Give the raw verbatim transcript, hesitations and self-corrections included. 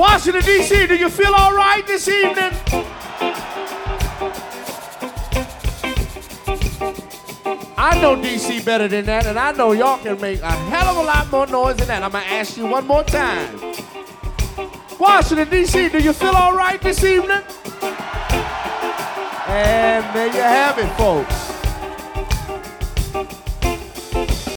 Washington, D C, do you feel all right this evening? I know D C better than that, and I know y'all can make a hell of a lot more noise than that. I'm gonna ask you one more time. Washington, D C, do you feel all right this evening? And there you have it, folks.